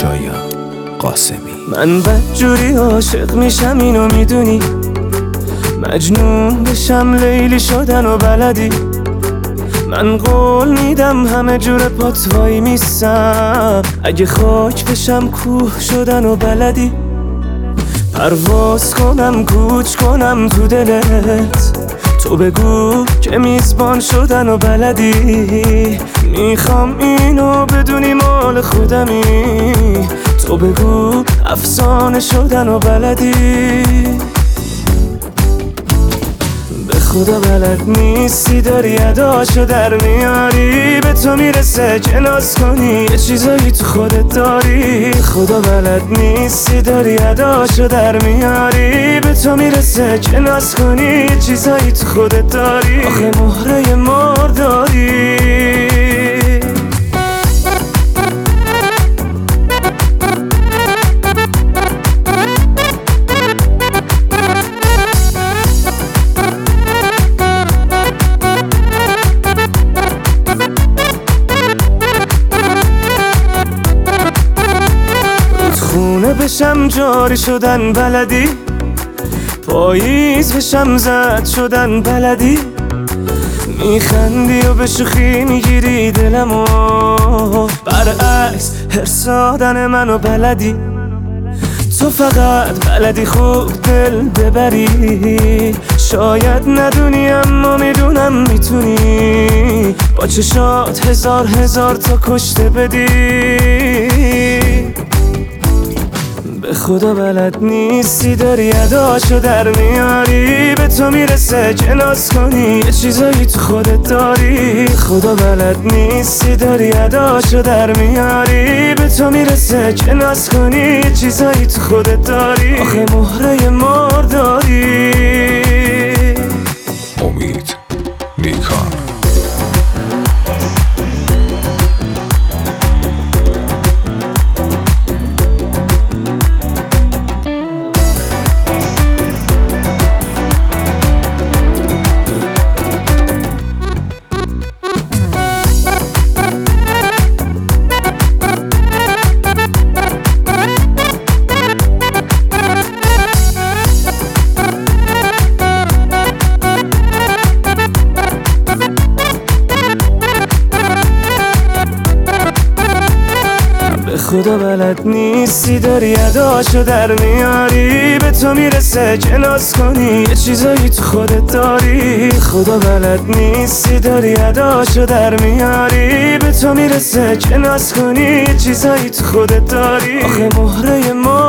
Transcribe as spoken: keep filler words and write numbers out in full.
شایان قاسمی. من بدجوری عاشق میشم اینو میدونی، مجنون بشم لیلی شدن و بلدی. من قول میدم همه جور پات وای میسم، اگه خاک بشم کوه شدن و بلدی. پرواز کنم کوچ کنم تو دلت، تو بگو که میزبان شدن و بلدی. میخوام اینو بدونی مال خودمی، تو بگو افسانه شدن و بلدی. به خدا بلد نیستی داری اداشو در میاری، به تو میرسه که ناز کنی یه چیزایی تو خودت داری. خدا بلد نیستی داری اداشو در میاری، به تو میرسه که ناز کنی یه چیزایی تو خودت داری. آخه مهره مرداری. خونه بشم جاری شدن بلدی، پاییز بشم زد شدن بلدی. میخندی و به شوخی میگیری دلمو، برعکس هرسادن منو بلدی. تو فقط بلدی خوب دل ببری، شاید ندونی اما میدونم میتونی با چشات هزار هزار تا کشته بدی. به خدا بلد نیستی داری اداشو در میاری، به تو میرسه که ناز کنی یه چیزایی تو خودت داری. خدا بلد نیستی داری اداشو در میاری، به تو میرسه که ناز کنی یه چیزایی تو خودت داری. آخه مهره مرداری. امید نیکان. خدا بلد نیستی داری اداشو در میاری، به تو میرسه که ناز کنی یه چیزایی تو خودت داری. خدا بلد نیستی داری اداشو در میاری، به تو میرسه که ناز کنی یه چیزایی تو خودت داری. آخه مهره ما